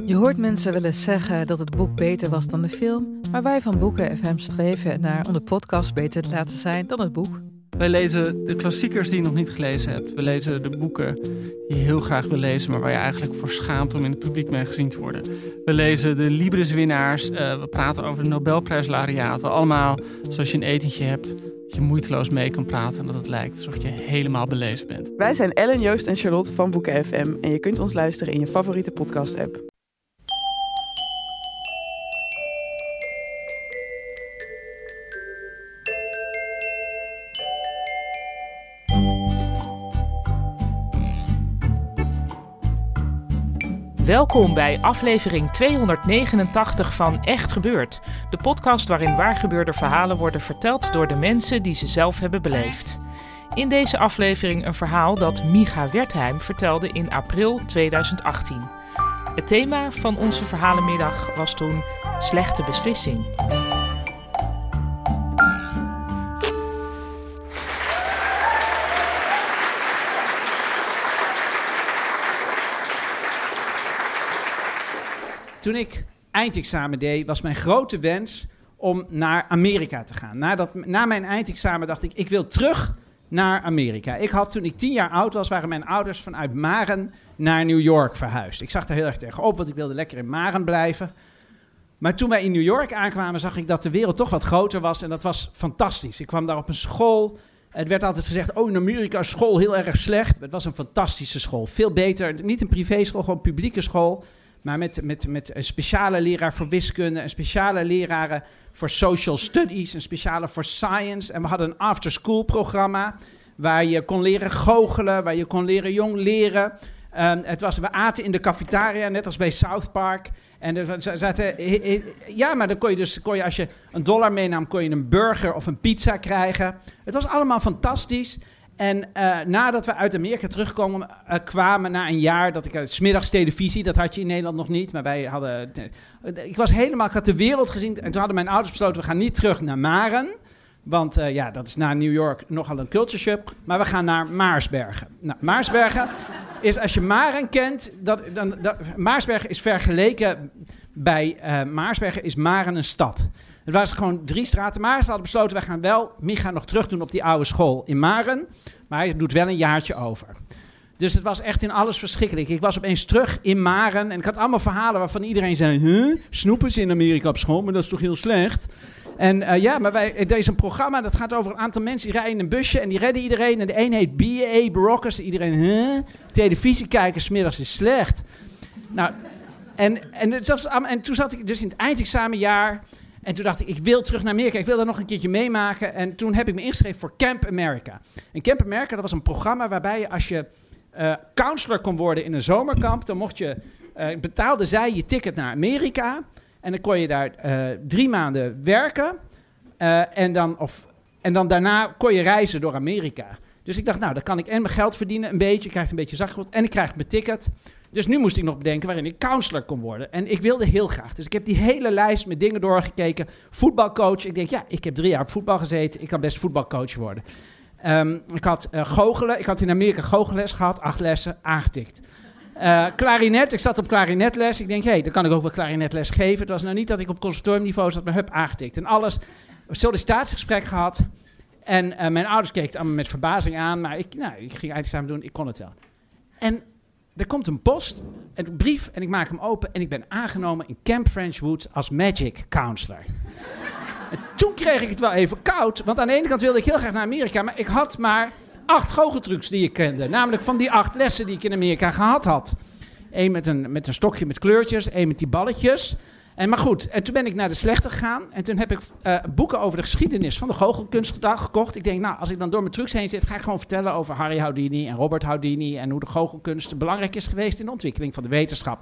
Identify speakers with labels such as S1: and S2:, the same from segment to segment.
S1: Je hoort mensen wel eens zeggen dat het boek beter was dan de film, maar wij van Boeken FM streven ernaar om de podcast beter te laten zijn dan het boek.
S2: Wij lezen de klassiekers die je nog niet gelezen hebt. We lezen de boeken die je heel graag wil lezen, maar waar je eigenlijk voor schaamt om in het publiek mee gezien te worden. We lezen de Libris-winnaars. We praten over de Nobelprijslaureaten. Allemaal zoals je een etentje hebt, dat je moeiteloos mee kan praten en dat het lijkt alsof je helemaal belezen bent.
S3: Wij zijn Ellen, Joost en Charlotte van Boeken FM en je kunt ons luisteren in je favoriete podcast-app.
S4: Welkom bij aflevering 289 van Echt Gebeurd. De podcast waarin waargebeurde verhalen worden verteld door de mensen die ze zelf hebben beleefd. In deze aflevering een verhaal dat Micha Wertheim vertelde in april 2018. Het thema van onze verhalenmiddag was toen slechte beslissing.
S5: Toen ik eindexamen deed, was mijn grote wens om naar Amerika te gaan. Na mijn eindexamen dacht ik wil terug naar Amerika. Toen ik 10 jaar oud was, waren mijn ouders vanuit Maren naar New York verhuisd. Ik zag daar heel erg tegenop, want ik wilde lekker in Maren blijven. Maar toen wij in New York aankwamen, zag ik dat de wereld toch wat groter was. En dat was fantastisch. Ik kwam daar op een school. Het werd altijd gezegd, in Amerika is school heel erg slecht. Het was een fantastische school. Veel beter, niet een privéschool, gewoon een publieke school. Maar met een speciale leraar voor wiskunde, een speciale leraren voor social studies, een speciale voor science. En we hadden een after-school programma waar je kon leren goochelen, waar je kon leren jong leren. We aten in de cafetaria, net als bij South Park. En maar dan kon je als je $1 meenam, kon je een burger of een pizza krijgen. Het was allemaal fantastisch. En nadat we uit Amerika kwamen na een jaar, dat ik 's middags televisie, dat had je in Nederland nog niet, maar wij hadden, ik had de wereld gezien en toen hadden mijn ouders besloten, we gaan niet terug naar Maren, want dat is na New York nogal een culture shock, maar we gaan naar Maarsbergen. Nou, Maarsbergen is, als je Maren kent, Maarsbergen is vergeleken bij Maarsbergen is Maren een stad. Het waren gewoon 3 straten. Maar ze hadden besloten, wij gaan wel Micha nog terug doen op die oude school in Maren. Maar hij doet wel een jaartje over. Dus het was echt in alles verschrikkelijk. Ik was opeens terug in Maren. En ik had allemaal verhalen waarvan iedereen zei, snoepen ze in Amerika op school? Maar dat is toch heel slecht? En deze programma, dat gaat over een aantal mensen die rijden in een busje en die redden iedereen. En de een heet B.A. Barokkers. Iedereen, televisie kijken 's middags is slecht. Nou, en toen zat ik dus in het eindexamenjaar. En toen dacht ik wil terug naar Amerika. Ik wil daar nog een keertje meemaken. En toen heb ik me ingeschreven voor Camp America. En Camp America, dat was een programma waarbij je, als je counselor kon worden in een zomerkamp, dan betaalde zij je ticket naar Amerika. En dan kon je daar 3 maanden werken. En dan daarna kon je reizen door Amerika. Dus ik dacht, dan kan ik en mijn geld verdienen een beetje. Ik krijg een beetje zakgeld en ik krijg mijn ticket. Dus nu moest ik nog bedenken waarin ik counselor kon worden. En ik wilde heel graag. Dus ik heb die hele lijst met dingen doorgekeken. Voetbalcoach. Ik denk, ik heb 3 jaar op voetbal gezeten. Ik kan best voetbalcoach worden. Ik had goochelen. Ik had in Amerika goochelles gehad. 8 lessen, aangetikt. Klarinet. Ik zat op klarinetles. Ik denk, dan kan ik ook wel klarinetles geven. Het was nou niet dat ik op conservatoriumniveau zat, maar aangetikt. En alles. Een sollicitatiegesprek gehad. En mijn ouders keken het allemaal met verbazing aan. Maar ik ging eindexamen doen. Ik kon het wel. En er komt een post, een brief, en ik maak hem open en ik ben aangenomen in Camp French Woods als Magic Counselor. En toen kreeg ik het wel even koud, want aan de ene kant wilde ik heel graag naar Amerika, maar ik had maar 8 goocheltrucs die ik kende. Namelijk van die 8 lessen die ik in Amerika gehad had. 1 met een stokje met kleurtjes, 1 met die balletjes. Maar goed, en toen ben ik naar de slechte gegaan. En toen heb ik boeken over de geschiedenis van de goochelkunst gekocht. Ik denk, als ik dan door mijn trucs heen zit, ga ik gewoon vertellen over Harry Houdini en Robert Houdini en hoe de goochelkunst belangrijk is geweest in de ontwikkeling van de wetenschap.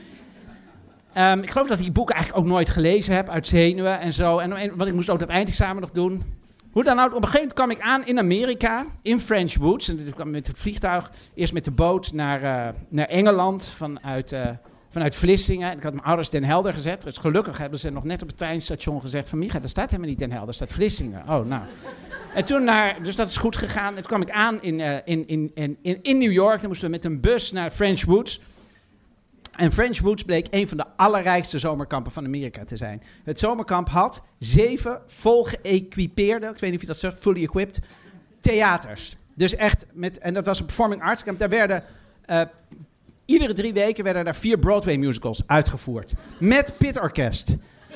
S5: Ik geloof dat ik die boeken eigenlijk ook nooit gelezen heb, uit zenuwen en zo. Want ik moest ook dat eindexamen nog doen. Hoe dan ook, op een gegeven moment kwam ik aan in Amerika, in French Woods. En ik kwam met het vliegtuig, eerst met de boot naar Engeland vanuit Vlissingen. Ik had mijn ouders Den Helder gezet. Dus gelukkig hebben ze nog net op het treinstation gezegd van, Micha, daar staat helemaal niet Den Helder, daar staat Vlissingen. Oh, nou. En toen dus dat is goed gegaan. En toen kwam ik aan in New York. Dan moesten we met een bus naar French Woods. En French Woods bleek een van de allerrijkste zomerkampen van Amerika te zijn. Het zomerkamp had 7 vol geëquipeerde, ik weet niet of je dat zegt, fully equipped, theaters. Dus echt, en dat was een performing arts camp, daar werden... iedere 3 weken werden daar 4 Broadway musicals uitgevoerd. Met pitorkest.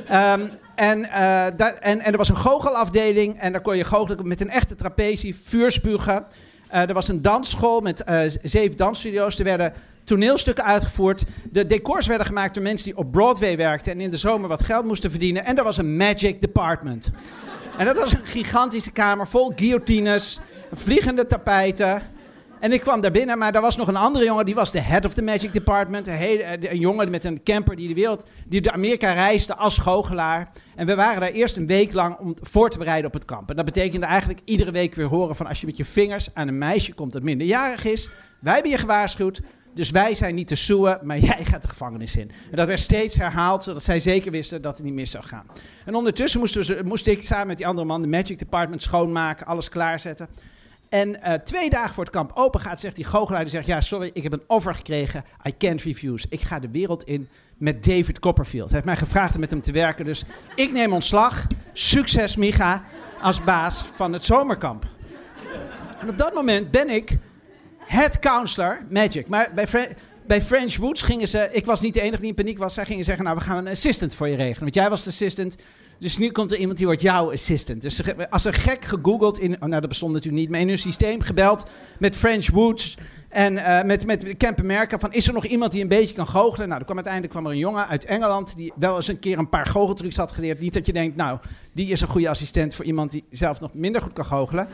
S5: En er was een goochelafdeling. En daar kon je goochelen met een echte trapezie, vuurspugen. Er was een dansschool met 7 dansstudio's. Er werden toneelstukken uitgevoerd. De decors werden gemaakt door mensen die op Broadway werkten. En in de zomer wat geld moesten verdienen. En er was een magic department. En dat was een gigantische kamer vol guillotines, vliegende tapijten. En ik kwam daar binnen, maar daar was nog een andere jongen, die was de head of the magic department. Een jongen met een camper die door Amerika reisde als goochelaar. En we waren daar eerst een week lang om voor te bereiden op het kamp. En dat betekende eigenlijk iedere week weer horen van als je met je vingers aan een meisje komt dat minderjarig is. Wij hebben je gewaarschuwd, dus wij zijn niet te soeën, maar jij gaat de gevangenis in. En dat werd steeds herhaald, zodat zij zeker wisten dat het niet mis zou gaan. En ondertussen moest ik samen met die andere man de magic department schoonmaken, alles klaarzetten. En 2 dagen voor het kamp open gaat, zegt die goochelaar, die zegt, ja, sorry, ik heb een offer gekregen, I can't refuse. Ik ga de wereld in met David Copperfield. Hij heeft mij gevraagd om met hem te werken, dus ik neem ontslag. Succes, Micha, als baas van het zomerkamp. En op dat moment ben ik head counselor magic. Maar bij French Woods gingen ze, ik was niet de enige die in paniek was, zij gingen zeggen, nou, we gaan een assistant voor je regelen. Want jij was de assistant. Dus nu komt er iemand die wordt jouw assistant. Dus als er gek gegoogeld, dat bestond natuurlijk niet, maar in hun systeem gebeld met French Woods en met Camp America van is er nog iemand die een beetje kan goochelen? Nou, uiteindelijk kwam er een jongen uit Engeland die wel eens een keer een paar goocheltrucs had geleerd. Niet dat je denkt, nou, die is een goede assistent voor iemand die zelf nog minder goed kan goochelen.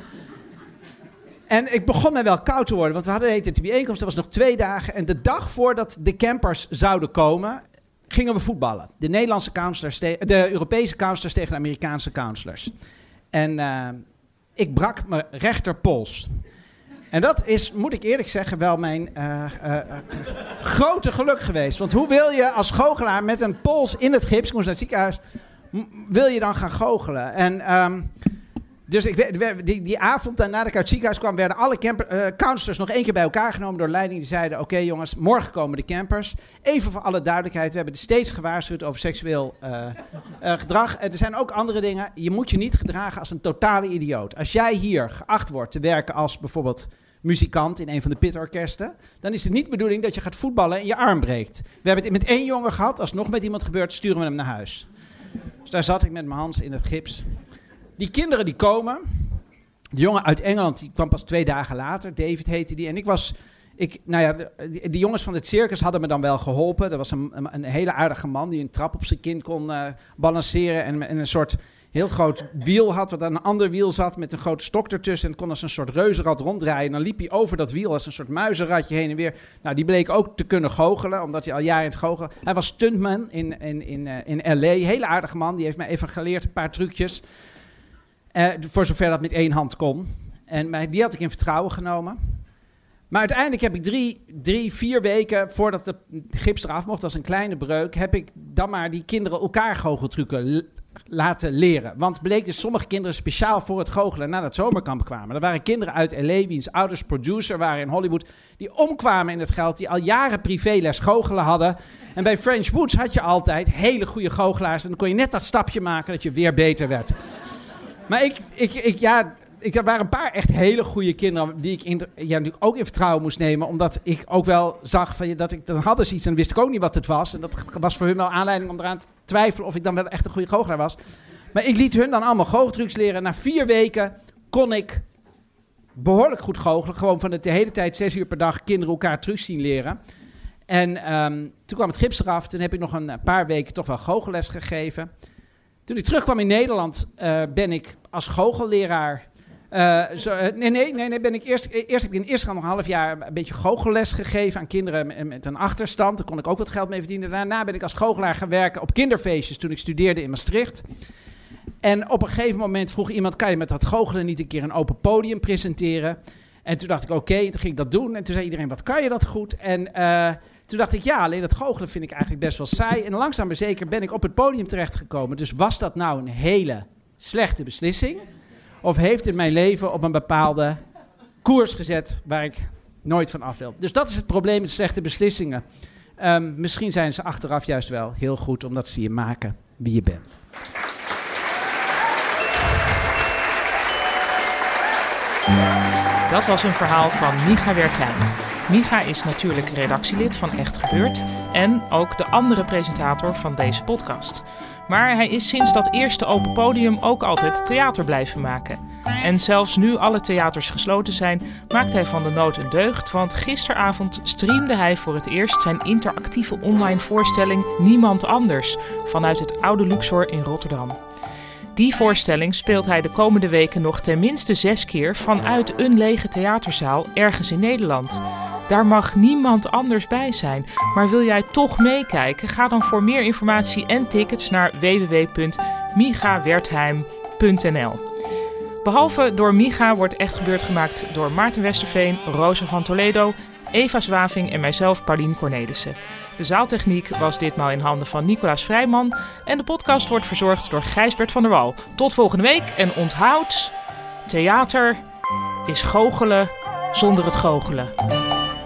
S5: En ik begon mij wel koud te worden, want we hadden de bijeenkomst, dat was nog 2 dagen. En de dag voordat de campers zouden komen, gingen we voetballen. De Europese counselors tegen de Amerikaanse counselors. En ik brak mijn rechterpols. En dat is, moet ik eerlijk zeggen, wel mijn grote geluk geweest. Want hoe wil je als goochelaar met een pols in het gips, ik moest naar het ziekenhuis, wil je dan gaan goochelen? En dus die avond nadat ik uit het ziekenhuis kwam, werden alle counselors nog 1 keer bij elkaar genomen door de leiding. Die zeiden, oké, jongens, morgen komen de campers. Even voor alle duidelijkheid, we hebben steeds gewaarschuwd over seksueel gedrag. Er zijn ook andere dingen. Je moet je niet gedragen als een totale idioot. Als jij hier geacht wordt te werken als bijvoorbeeld muzikant in een van de pitorkesten, dan is het niet de bedoeling dat je gaat voetballen en je arm breekt. We hebben het met 1 jongen gehad. Als het nog met iemand gebeurt, sturen we hem naar huis. Dus daar zat ik met mijn hand in het gips. Die kinderen die komen, de jongen uit Engeland, die kwam pas 2 dagen later, David heette die. En de jongens van het circus hadden me dan wel geholpen. Er was een hele aardige man die een trap op zijn kin kon balanceren en een soort heel groot wiel had, wat aan een ander wiel zat met een grote stok ertussen. En kon als een soort reuzenrad ronddraaien. En dan liep hij over dat wiel als een soort muizenradje heen en weer. Nou, die bleek ook te kunnen goochelen, omdat hij al jaren in het goochelen. Hij was stuntman in L.A., hele aardige man. Die heeft mij even geleerd, een paar trucjes. Voor zover dat met 1 hand kon. En die had ik in vertrouwen genomen. Maar uiteindelijk heb ik 4 weken voordat de gips eraf mocht, als een kleine breuk, heb ik dan maar die kinderen elkaar goocheltrucken laten leren. Want bleek dus sommige kinderen speciaal voor het goochelen naar dat zomerkamp kwamen. Er waren kinderen uit L.A. wiens ouders producer waren in Hollywood, die omkwamen in het geld, die al jaren privéles goochelen hadden. En bij French Woods had je altijd hele goede goochelaars en dan kon je net dat stapje maken dat je weer beter werd. Maar er waren een paar echt hele goede kinderen die ik natuurlijk ook in vertrouwen moest nemen. Omdat ik ook wel zag dan hadden ze iets en wist ik ook niet wat het was. En dat was voor hun wel aanleiding om eraan te twijfelen of ik dan wel echt een goede goochelaar was. Maar ik liet hun dan allemaal goocheltrucs leren. Na 4 weken kon ik behoorlijk goed goochelen. Gewoon van de hele tijd 6 uur per dag kinderen elkaar trucs zien leren. En toen kwam het gips eraf. Toen heb ik nog een paar weken toch wel goochelles gegeven. Toen ik terugkwam in Nederland ben ik als goochelleraar. Eerst heb ik in Israël nog een half jaar een beetje goochelles gegeven aan kinderen met een achterstand. Daar kon ik ook wat geld mee verdienen. Daarna ben ik als goochelaar gaan werken op kinderfeestjes toen ik studeerde in Maastricht. En op een gegeven moment vroeg iemand, kan je met dat goochelen niet een keer een open podium presenteren? En toen dacht ik oké, en toen ging ik dat doen. En toen zei iedereen, wat kan je dat goed? En toen dacht ik, ja, alleen dat goochelen vind ik eigenlijk best wel saai. En langzaam maar zeker ben ik op het podium terechtgekomen. Dus was dat nou een hele slechte beslissing? Of heeft het mijn leven op een bepaalde koers gezet waar ik nooit van af wil? Dus dat is het probleem met slechte beslissingen. Misschien zijn ze achteraf juist wel heel goed, omdat ze je maken wie je bent.
S4: Dat was een verhaal van Micha Wertheim. Micha is natuurlijk redactielid van Echt Gebeurd en ook de andere presentator van deze podcast. Maar hij is sinds dat eerste open podium ook altijd theater blijven maken. En zelfs nu alle theaters gesloten zijn, maakt hij van de nood een deugd, want gisteravond streamde hij voor het eerst zijn interactieve online voorstelling Niemand Anders vanuit het Oude Luxor in Rotterdam. Die voorstelling speelt hij de komende weken nog tenminste 6 keer vanuit een lege theaterzaal ergens in Nederland. Daar mag niemand anders bij zijn. Maar wil jij toch meekijken? Ga dan voor meer informatie en tickets naar www.michawertheim.nl. Behalve door Micha wordt Echt Gebeurd gemaakt door Maarten Westerveen, Rosa van Toledo, Eva Zwaving en mijzelf, Paulien Cornelissen. De zaaltechniek was ditmaal in handen van Nicolaas Vrijman en de podcast wordt verzorgd door Gijsbert van der Wal. Tot volgende week en onthoud, theater is goochelen zonder het goochelen.